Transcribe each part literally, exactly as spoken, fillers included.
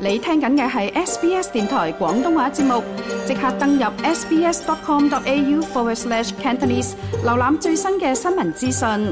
你聽緊嘅係 S B S 電台廣東話節目，即刻登入 sbs.com.au forward slash Cantonese， 瀏覽最新嘅新聞資訊。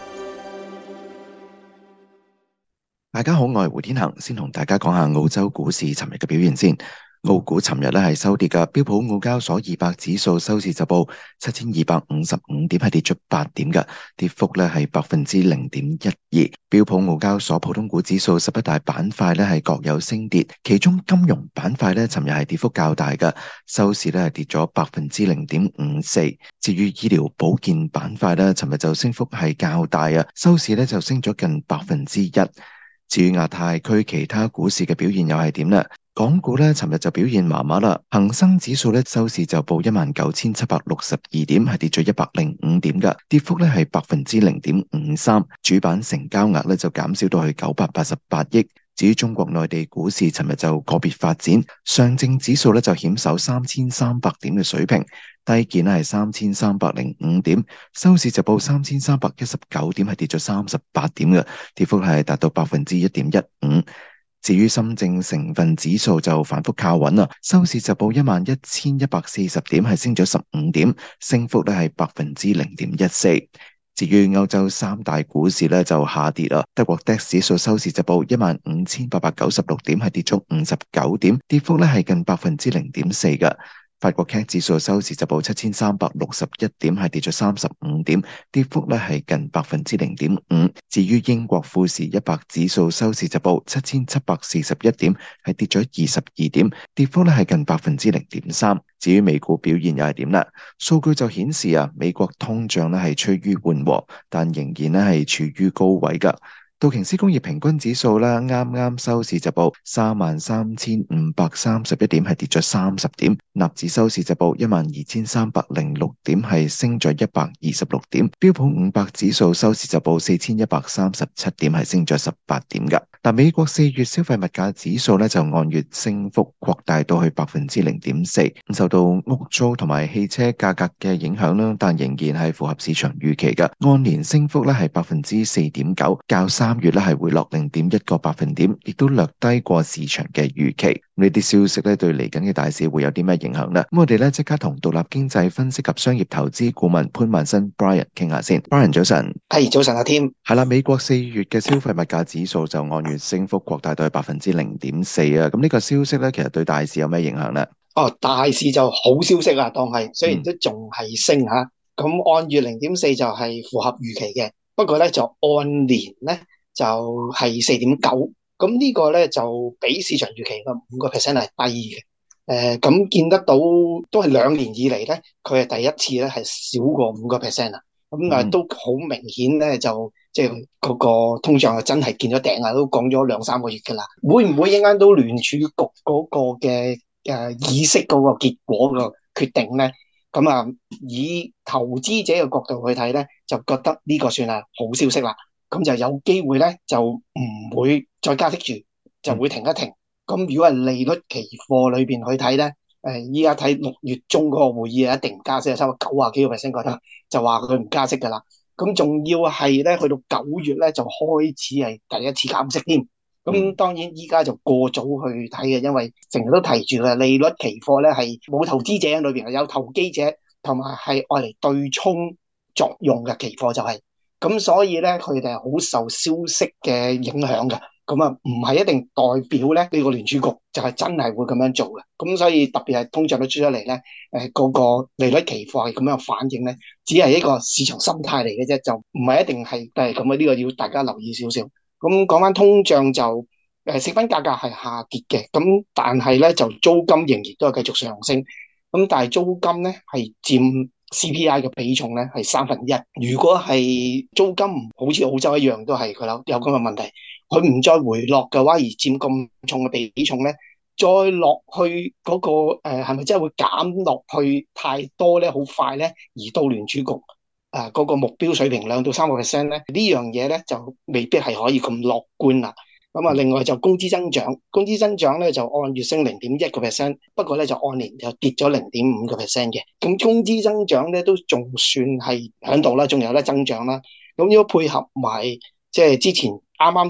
大家好，我係胡天恒，先同大家講下澳洲股市尋日嘅表現先。澳股尋日咧係收跌嘅，標普澳交所二百指數收市就報七千二百五十五點，係跌出八點嘅，跌幅咧係百分之零點一二。標普澳交所普通股指數十一大板塊咧係各有升跌，其中金融板塊咧尋日係跌幅較大嘅，收市咧係跌咗百分之零點五四。至於醫療保健板塊咧，尋日就升幅係較大啊，收市咧就升咗近百分之一。至於亞太區其他股市嘅表現又係點呢？港股咧，尋日就表現麻麻啦。恒生指數咧收市就報一萬九千七百六十二點，係跌咗一百零五點嘅，跌幅咧係百分之零點五三。主板成交額咧就減少到去九百八十八億。至於中國內地股市，尋日就個別發展，上證指數咧就險守三千三百點嘅水平，低見咧係三千三百零五點，收市就報三千三百一十九點，係跌咗三十八點嘅，跌幅係達到百分之一點一五。至於深證成分指數就反覆靠穩啦，收市就報一萬一千一百四十點，係升咗十五點，升幅咧係百分之零點一四。至於歐洲三大股市咧就下跌啦，德國 D A X 指數收市就報一萬五千八百九十六點，係跌咗五十九點，跌幅咧係近百分之零點四嘅。法國 C A C 指數收市就報七千三百六十一點，係跌咗三十五點，跌幅咧係近百分之零點五。至於英國富時一百指數收市就報七千七百四十一點，係跌咗二十二點，跌幅咧係近百分之零點三。至於美股表現又係點呢？數據就顯示啊，美國通脹咧係趨於緩和，但仍然咧係處於高位噶。道瓊斯工業平均指數咧，啱啱收市就報三萬三千五百三十一點，係跌咗三十點。納指收市就報一萬二千三百零六點，係升咗一百二十六點。標普五百指數收市就報四千一百三十七點，係升咗十八點噶。但美國四月消費物價指數咧就按月升幅擴大到去百分之零點四，受到屋租同埋汽車價格嘅影響啦，但仍然係符合市場預期嘅。按年升幅咧係百分之四點九，較三月咧係回落零點一個百分點，亦都略低過市場嘅預期。呢啲消息咧對嚟緊嘅大市會有啲咩影響呢？咁我哋咧即刻同獨立經濟分析及商業投資顧問潘萬新 Brian 傾下先。Brian 早晨， 係早晨阿添。 係啦，美國四月嘅消費物價指數就按月升幅擴大到百分之零點四啊。咁呢個消息咧，其實對大市有咩影響呢？ 哦，大市就好消息啊，當係雖然都仲係升吓，咁、嗯、按月零點四就係符合預期嘅，不過咧就按年咧就係四點九，咁呢個咧就比市場預期嘅五個 percent 係低嘅。誒、呃，咁見得到都係兩年以嚟咧，佢係第一次咧係少過五個 percent 啊。咁啊、嗯、都好明顯咧，就即係嗰個通脹啊真係見咗頂啊，都講咗兩三個月噶啦。會唔會影響到聯儲局嗰個嘅誒議息嗰個結果個決定咧？咁啊，以投資者嘅角度去睇咧，就覺得呢個算係好消息啦。咁就有機會咧，就唔會再加息住，就會停一停。咁、嗯、如果係利率期貨裏邊去睇咧，誒依家睇六月中嗰個會議啊，一定唔加息，差唔多九啊幾個 percent 覺得就話佢唔加息噶啦。咁仲要係咧，去到九月咧就開始係第一次減息添。咁當然依家就過早去睇嘅，因為成日都提住嘅利率期貨咧係冇投資者喺裏邊，有投機者同埋係愛嚟對沖作用嘅期貨就係、是。咁所以咧，佢哋係好受消息嘅影響嘅。咁啊，唔係一定代表咧呢個聯儲局就係真係會咁樣做嘅。咁所以特別係通脹都出咗嚟咧，誒嗰個利率期貨係咁樣反應咧，只係一個市場心態嚟嘅啫，就唔係一定係係咁嘅。呢個要大家留意少少。咁講翻通脹就誒食品價格係下跌嘅，咁但係咧就租金仍然都係繼續上升。咁但係租金咧係佔 C P I 嘅比重咧係三分一。如果係租金唔好似澳洲一樣都係佢有有咁嘅問題，佢唔再回落嘅話，而佔咁重嘅比重咧，再落去嗰、嗰個誒係咪真係會減落去太多咧？好快咧，而到聯儲局誒嗰、呃嗰個目標水平兩到三個 percent 咧，呢樣嘢咧就未必係可以咁樂觀啦。咁啊，另外就工資增長，工資增長咧就按月升零點一個 percent，不過咧就按年就跌咗零點五個 percent 嘅。咁工資增長咧都仲算係喺度啦，仲有得增長啦。咁如果配合埋即係之前啱啱出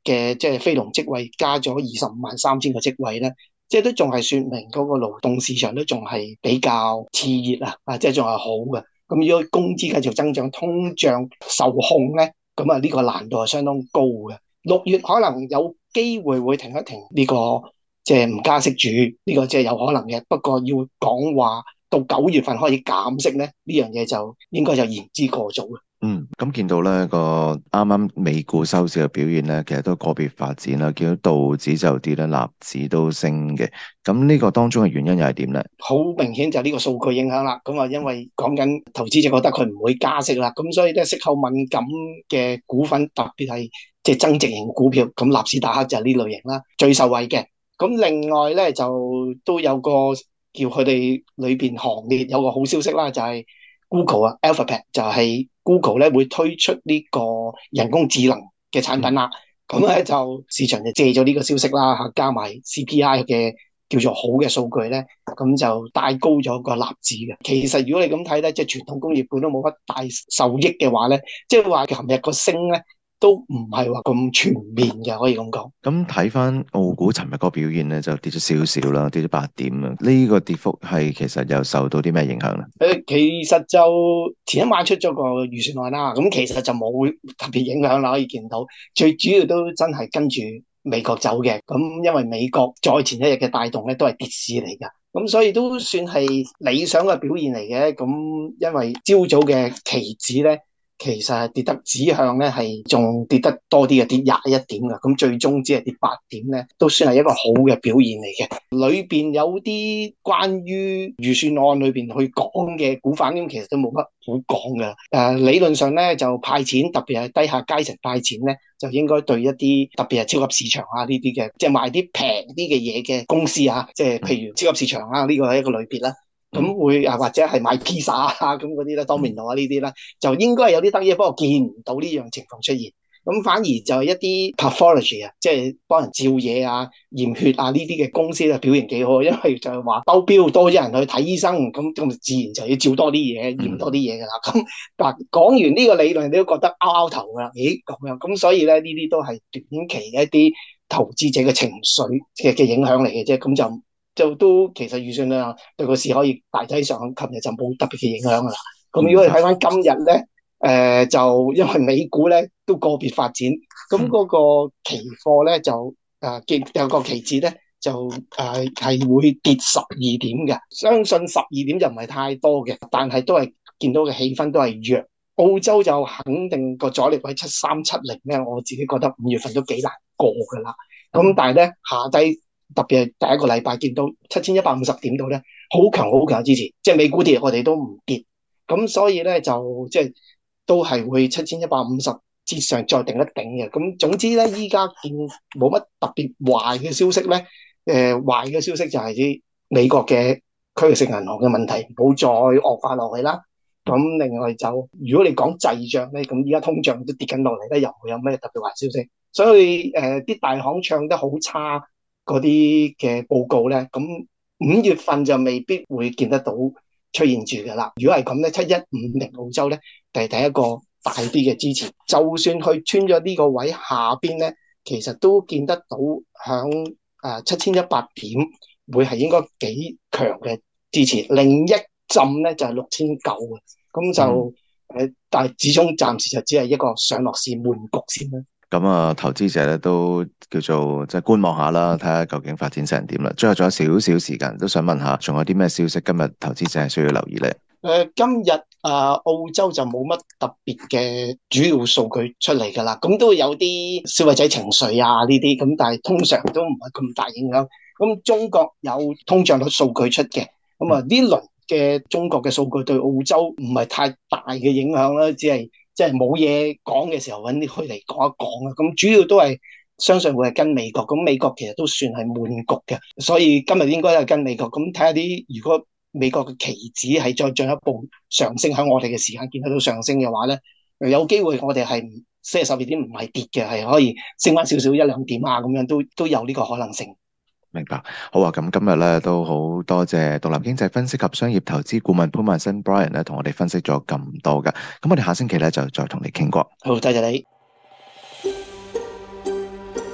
嘅即係非農職位加咗二十五萬三千個職位咧，即係都仲係說明嗰個勞動市場都仲係比較熾熱啊，啊即係仲係好嘅。咁如果工資繼續增長，通脹受控咧，咁啊呢個難度係相當高嘅。六月可能有機會會停一停呢個即係唔加息住，呢個即係有可能嘅。不過要講話到九月份開始減息咧，呢樣嘢就應該就言之過早啦。 嗯，咁見到咧個啱啱美股收市嘅表現咧，其實都個別發展啦。見到道指就跌啦，納指都升嘅。咁呢個當中嘅原因又係點咧？ 好明顯就係呢個數據影響啦。咁啊，因為講緊投資者覺得佢唔會加息啦，咁所以咧息口敏感嘅股份，特別係即係增值型股票，咁納斯達克就係呢類型啦，最受惠嘅。咁另外咧就都有個叫佢哋裏邊行列有個好消息啦，就係 Google 啊 ，Alphabet 就係 Google 咧會推出呢個人工智能嘅產品啦。咁咧就市場就借咗呢個消息啦，嚇加埋 C P I 嘅叫做好嘅數據咧，咁就帶高咗個納指嘅。其實如果你咁睇咧，即係傳統工業股都冇乜大受益嘅話咧，即係話琴日個升咧都唔係話咁全面嘅，可以咁講。 咁睇翻澳股尋日個表現咧，就跌咗少少啦，跌咗八點啊。呢個跌幅係其實又受到啲咩影響咧？ 誒，其實就前一晚出咗個預算案啦，咁其實就冇特別影響啦，可以見到。最主要都真係跟住美國走嘅，咁因為美國再前一日嘅帶動咧都係跌市嚟㗎，咁所以都算係理想嘅表現嚟嘅。咁因為朝早嘅期指咧，其實係跌得指向咧係仲跌得多啲嘅，跌廿一點㗎，咁最終只係跌八點咧，都算係一個好嘅表現嚟嘅。裏邊有啲關於預算案裏邊去講嘅股份，咁其實都冇乜好講㗎。誒、呃，理論上咧就派錢，特別係低下階層派錢咧，就應該對一啲特別係超級市場啊呢啲嘅，即係賣啲平啲嘅嘢嘅公司啊，即係譬如超級市場啊呢個係一個類別啦。咁會啊，或者係買披薩啊咁嗰啲咧，當面度啊呢啲咧，就應該係有啲得益，不過見唔到呢樣情況出現。咁反而就係一啲 pathology 啊，即係幫人照嘢啊、驗血啊呢啲嘅公司咧表現幾好，因為就係話兜標多咗人去睇醫生，咁咁自然就要照多啲嘢、驗多啲嘢㗎啦。咁嗱講完呢個理論，你都覺得拗拗頭㗎啦，咦咁樣？咁所以咧呢啲都係短期嘅一啲投資者嘅情緒嘅嘅影響嚟嘅啫，咁就。就都其實預算量對個市可以大體上，琴日就冇特別嘅影響噶啦。咁如果你睇翻今日咧，誒、呃、就因為美股咧都個別發展，咁嗰個期貨咧就誒見、呃、有個期指咧就誒係、呃、會跌十二點嘅，相信十二點就唔係太多嘅，但係都係見到嘅氣氛都係弱。澳洲就肯定個阻力位七三七零咧，我自己覺得五月份都幾難過噶啦。咁但係咧下低。特別係第一個禮拜見到七千一百五十點度咧，好強好強嘅支持，即係美股跌，我哋都唔跌，咁所以咧就即係都係會七千一百五十之上再頂一頂嘅。咁總之咧，依家見冇乜特別壞嘅消息咧，誒、呃、壞嘅消息就係啲美國嘅區域性銀行嘅問題唔好再惡化落去啦。咁另外就如果你講滯脹咧，咁依家通脹都跌緊落嚟咧，又唔會有咩特別壞消息。所以誒啲、呃、大行唱得好差。嗰啲嘅報告咧，咁五月份就未必會見得到出現住嘅啦。如果係咁咧，七一五零澳洲咧，係第一個大啲嘅支持。就算去穿咗呢個位下邊咧，其實都見得到響誒七千一百點會係應該幾強嘅支持。另一浸咧就係六千九嘅，咁就誒，嗯、但係始終暫時就只係一個上落市悶局先啦。 咁啊，投資者咧都叫做即係觀望下啦，睇下究竟發展成點啦。最後仲有少少時間，都想問下，仲有啲咩消息今日投資者係需要留意咧？ 誒、呃，今日啊、呃，澳洲就冇乜特別嘅主要數據出嚟噶啦，咁都會有啲消費者情緒啊呢啲，咁但係通常都唔係咁大影響。咁中國有通脹率數據出嘅，咁啊呢輪嘅中國嘅數據對澳洲唔係太大嘅影響啦，只係。即係冇嘢講嘅時候揾啲佢嚟講一講啊，咁主要都係相信會係跟美國，咁美國其實都算係悶局嘅，所以今日應該係跟美國，咁睇下啲如果美國嘅期指係再進一步上升，喺我哋嘅時間見得到上升嘅話咧，有機會我哋係四十二點唔係跌嘅，係可以升翻少少一兩點啊，咁樣都都有呢個可能性。 明白，好啊！咁今日咧都好多謝獨立經濟分析及商業投資顧問潘萬新 Brian 咧，同我哋分析咗咁多㗎。咁我哋下星期咧就再同你傾過。 好，多謝你。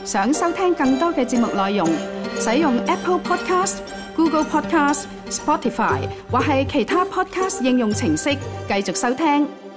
想收聽更多嘅節目內容，使用 Apple Podcast、Google Podcast、Spotify 或係其他 Podcast 應用程式繼續收聽。